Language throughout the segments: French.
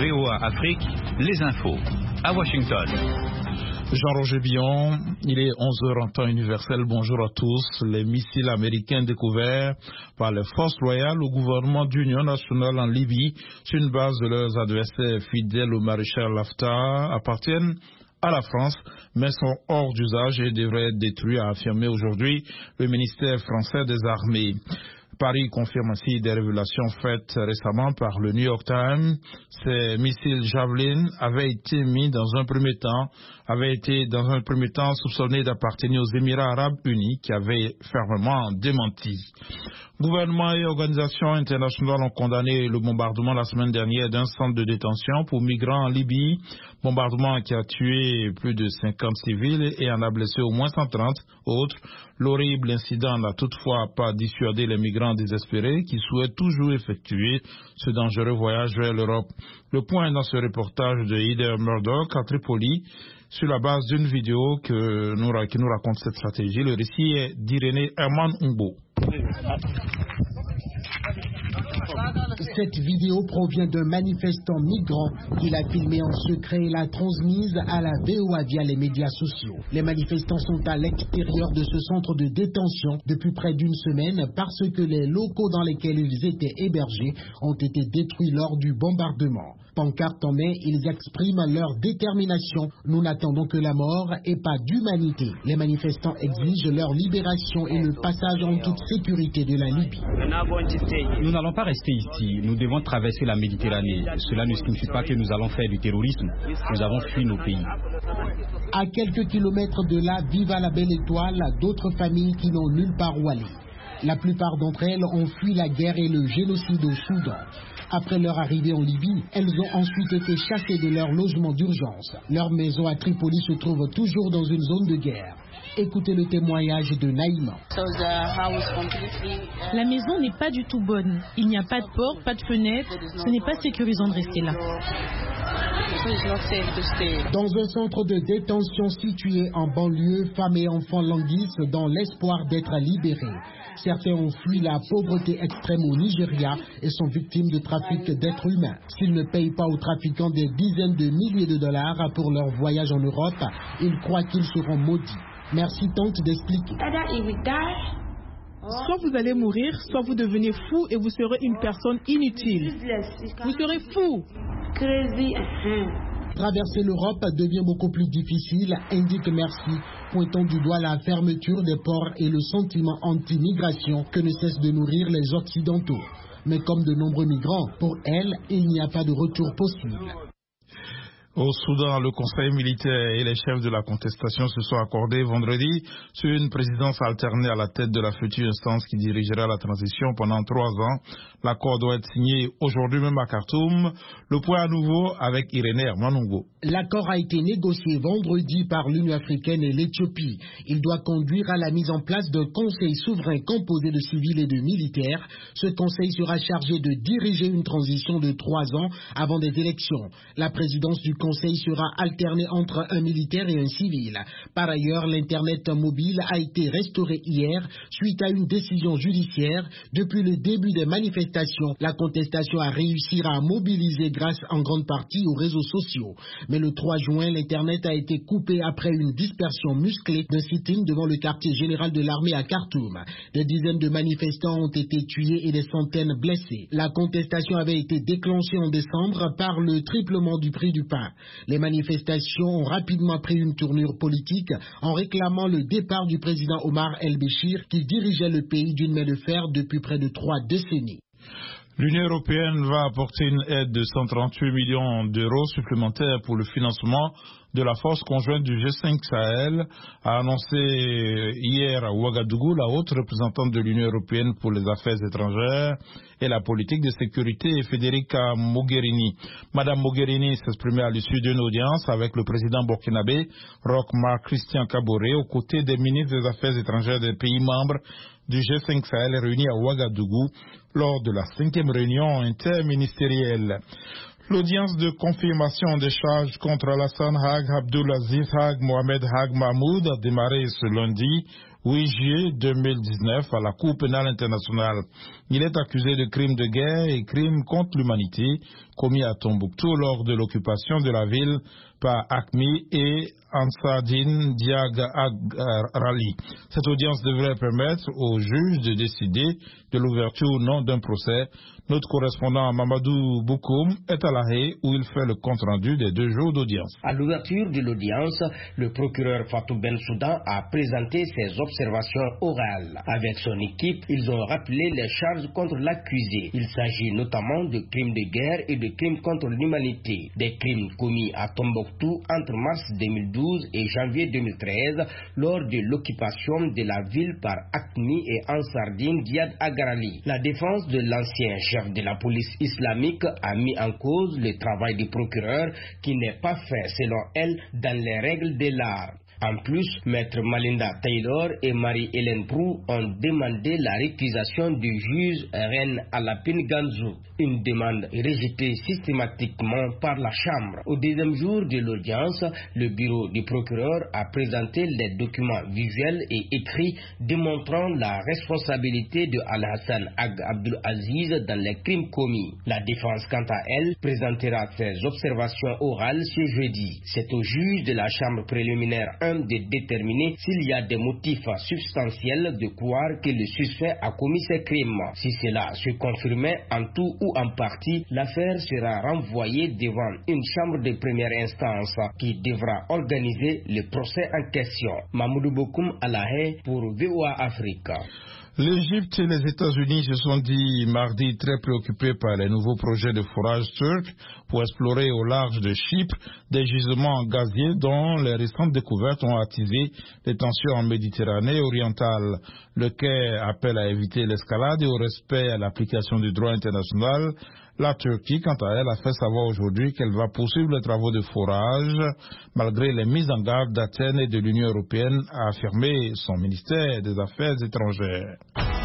VOA Afrique, les infos. À Washington. Jean-Roger Billon, il est 11h en temps universel. Bonjour à tous. Les missiles américains découverts par les forces loyales au gouvernement d'union nationale en Libye sur une base de leurs adversaires fidèles au maréchal Haftar appartiennent à la France, mais sont hors d'usage et devraient être détruits, a affirmé aujourd'hui le ministère français des Armées. Paris confirme ainsi des révélations faites récemment par le New York Times. Ces missiles Javelin avaient été dans un premier temps soupçonnés d'appartenir aux Émirats arabes unis qui avaient fermement démenti. Gouvernement et organisations internationales ont condamné le bombardement la semaine dernière d'un centre de détention pour migrants en Libye. Bombardement qui a tué plus de 50 civils et en a blessé au moins 130 autres. L'horrible incident n'a toutefois pas dissuadé les migrants désespérés qui souhaitent toujours effectuer ce dangereux voyage vers l'Europe. Le point dans ce reportage de Heather Murdoch à Tripoli sur la base d'une vidéo qui nous raconte cette stratégie. Le récit est d'Irénée Herman Umbo. Cette vidéo provient d'un manifestant migrant qui l'a filmé en secret et l'a transmise à la VOA via les médias sociaux. Les manifestants sont à l'extérieur de ce centre de détention depuis près d'une semaine parce que les locaux dans lesquels ils étaient hébergés ont été détruits lors du bombardement. Pancarte en main, ils expriment leur détermination. Nous n'attendons que la mort et pas d'humanité. Les manifestants exigent leur libération et le passage en toute sécurité de la Libye. Nous n'allons pas rester ici. Nous devons traverser la Méditerranée. Cela ne signifie pas que nous allons faire du terrorisme. Nous avons fui nos pays. À quelques kilomètres de là, vivent à la Belle Étoile d'autres familles qui n'ont nulle part où aller. La plupart d'entre elles ont fui la guerre et le génocide au Soudan. Après leur arrivée en Libye, elles ont ensuite été chassées de leur logement d'urgence. Leur maison à Tripoli se trouve toujours dans une zone de guerre. Écoutez le témoignage de Naïma. La maison n'est pas du tout bonne. Il n'y a pas de porte, pas de fenêtre. Ce n'est pas sécurisant de rester là. Dans un centre de détention situé en banlieue, femmes et enfants languissent dans l'espoir d'être libérés. Certains ont fui la pauvreté extrême au Nigeria et sont victimes de trafic d'êtres humains. S'ils ne payent pas aux trafiquants des dizaines de milliers de dollars pour leur voyage en Europe, ils croient qu'ils seront maudits. Merci tente d'expliquer. Soit vous allez mourir, soit vous devenez fou et vous serez une personne inutile. Vous serez fou. Traverser l'Europe devient beaucoup plus difficile, indique Merci, pointant du doigt la fermeture des ports et le sentiment anti-migration que ne cessent de nourrir les Occidentaux. Mais comme de nombreux migrants, pour elle, il n'y a pas de retour possible. Au Soudan, le Conseil militaire et les chefs de la contestation se sont accordés vendredi sur une présidence alternée à la tête de la future instance qui dirigera la transition pendant 3 ans. L'accord doit être signé aujourd'hui même à Khartoum. Le point à nouveau avec Irénée Hermanungo. L'accord a été négocié vendredi par l'Union africaine et l'Éthiopie. Il doit conduire à la mise en place d'un conseil souverain composé de civils et de militaires. Ce conseil sera chargé de diriger une transition de 3 ans avant des élections. La présidence du conseil sera alternée entre un militaire et un civil. Par ailleurs, l'Internet mobile a été restauré hier suite à une décision judiciaire. Depuis le début des manifestations, la contestation a réussi à mobiliser grâce en grande partie aux réseaux sociaux. Mais le 3 juin, l'Internet a été coupé après une dispersion musclée d'un sit-in devant le quartier général de l'armée à Khartoum. Des dizaines de manifestants ont été tués et des centaines blessés. La contestation avait été déclenchée en décembre par le triplement du prix du pain. Les manifestations ont rapidement pris une tournure politique en réclamant le départ du président Omar el-Béchir qui dirigeait le pays d'une main de fer depuis près de 3 décennies. L'Union européenne va apporter une aide de 138 millions d'euros supplémentaires pour le financement de la force conjointe du G5 Sahel, a annoncé hier à Ouagadougou la haute représentante de l'Union européenne pour les affaires étrangères et la politique de sécurité, Federica Mogherini. Madame Mogherini s'exprimait à l'issue d'une audience avec le président burkinabé, Roch Marc Christian Kaboré, aux côtés des ministres des Affaires étrangères des pays membres du G5 Sahel réunis à Ouagadougou lors de la 5e réunion interministérielle. L'audience de confirmation des charges contre Alassane Hag Abdulaziz Hag Mohamed Hag Mahmoud a démarré ce lundi 8 juillet 2019 à la Cour pénale internationale. Il est accusé de crimes de guerre et crimes contre l'humanité commis à Tombouctou lors de l'occupation de la ville par AQMI et Ansardine Diaga-Rali. Cette audience devrait permettre aux juges de décider de l'ouverture ou non d'un procès. Notre correspondant Mamadou Boukoum est à La Haye où il fait le compte-rendu des 2 jours d'audience. À l'ouverture de l'audience, le procureur Fatou Bensouda a présenté ses observations orales. Avec son équipe, ils ont rappelé les charges contre l'accusé. Il s'agit notamment de crimes de guerre et de crimes contre l'humanité. Des crimes commis à Tombouctou entre mars 2012 et janvier 2013 lors de l'occupation de la ville par AQMI et Ansardine Diaga-Rali. La défense de l'ancien chef de la police islamique a mis en cause le travail du procureur qui n'est pas fait, selon elle, dans les règles de l'art. En plus, Maître Malinda Taylor et Marie-Hélène Prou ont demandé la récusation du juge Reine Alapine Ganzou, une demande rejetée systématiquement par la Chambre. Au deuxième jour de l'audience, le bureau du procureur a présenté les documents visuels et écrits démontrant la responsabilité de Al-Hassan Ag Abdul Aziz dans les crimes commis. La défense, quant à elle, présentera ses observations orales ce jeudi. C'est au juge de la Chambre préliminaire 1 de déterminer s'il y a des motifs substantiels de croire que le suspect a commis ces crimes. Si cela se confirmait en tout ou en partie, l'affaire sera renvoyée devant une chambre de première instance qui devra organiser le procès en question. Mamoudou Bokoum à La Haye pour VOA Africa. L'Égypte et les États-Unis se sont dit mardi très préoccupés par les nouveaux projets de forage turcs pour explorer au large de Chypre des gisements gaziers dont les récentes découvertes ont attisé les tensions en Méditerranée orientale. Le Caire appelle à éviter l'escalade et au respect à l'application du droit international. La Turquie, quant à elle, a fait savoir aujourd'hui qu'elle va poursuivre les travaux de forage malgré les mises en garde d'Athènes et de l'Union européenne, a affirmé son ministère des Affaires étrangères.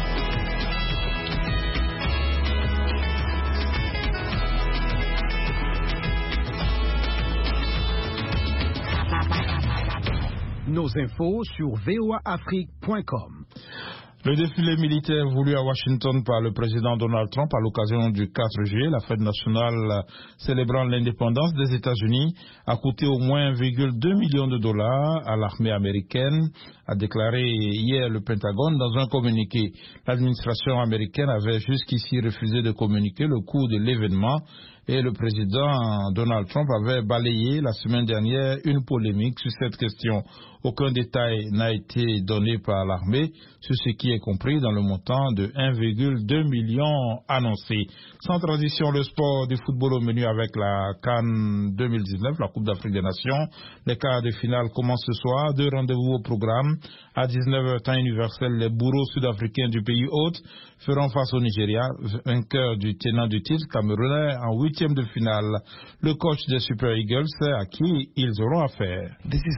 Nos infos sur voaafrique.com. Le défilé militaire voulu à Washington par le président Donald Trump à l'occasion du 4 juillet, la fête nationale célébrant l'indépendance des États-Unis, a coûté au moins 1,2 million de dollars à l'armée américaine, a déclaré hier le Pentagone dans un communiqué. L'administration américaine avait jusqu'ici refusé de communiquer le coût de l'événement et le président Donald Trump avait balayé la semaine dernière une polémique sur cette question. Aucun détail n'a été donné par l'armée sur ce qui est compris dans le montant de 1,2 million annoncé. Sans transition, le sport du football au menu avec la CAN 2019, la Coupe d'Afrique des Nations. Les quarts de finale commencent ce soir. 2 rendez-vous au programme. À 19h temps universel, les bourreaux sud-africains du pays hôte feront face au Nigeria, vainqueur du tenant du titre camerounais en 8e de finale. Le coach des Super Eagles sait à qui ils auront affaire.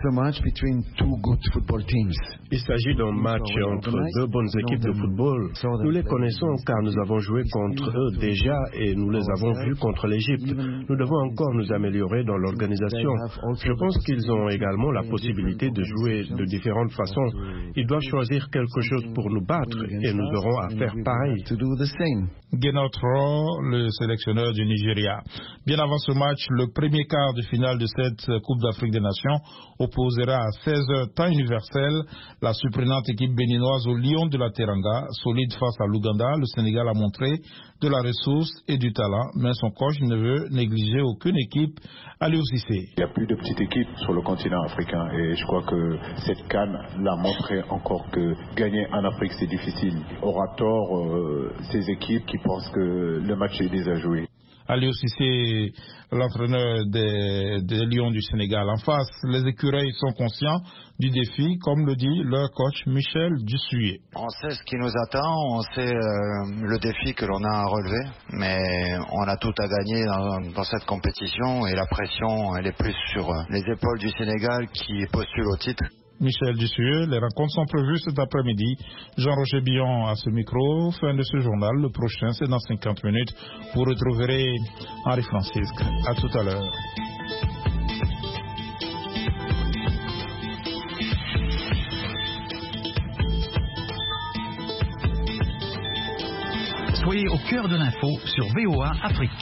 Il s'agit d'un match entre 2 bonnes équipes de football. Nous les connaissons car nous avons joué contre eux déjà et nous les avons vus contre l'Égypte. Nous devons encore nous améliorer dans l'organisation. Je pense qu'ils ont également la possibilité de jouer de différentes façons. Ils doivent choisir quelque chose pour nous battre et nous aurons à faire pareil. Gennaro Rohr, le sélectionneur du Nigeria. Bien avant ce match, le premier quart de finale de cette Coupe d'Afrique des Nations opposera à 16h temps universel la surprenante équipe béninoise au Lion de la Teranga. Solide face à l'Ouganda, le Sénégal a montré de la ressource et du talent, mais son coach ne veut négliger aucune équipe. Aliou Cissé. Il n'y a plus de petites équipes sur le continent africain et je crois que cette CAN l'a montré encore que gagner en Afrique c'est difficile. Aura tort ces équipes qui pensent que le match est déjà joué. Aliou Cissé, l'entraîneur des Lions du Sénégal. En face, les écureuils sont conscients du défi, comme le dit leur coach Michel Dussuyer. On sait ce qui nous attend, on sait le défi que l'on a à relever, mais on a tout à gagner dans cette compétition et la pression elle est plus sur les épaules du Sénégal qui postule au titre. Michel Dussuyer, les rencontres sont prévues cet après-midi. Jean-Roger Billon à ce micro. Fin de ce journal. Le prochain, c'est dans 50 minutes. Vous retrouverez Henri Francisque. À tout à l'heure. Soyez au cœur de l'info sur VOA Afrique.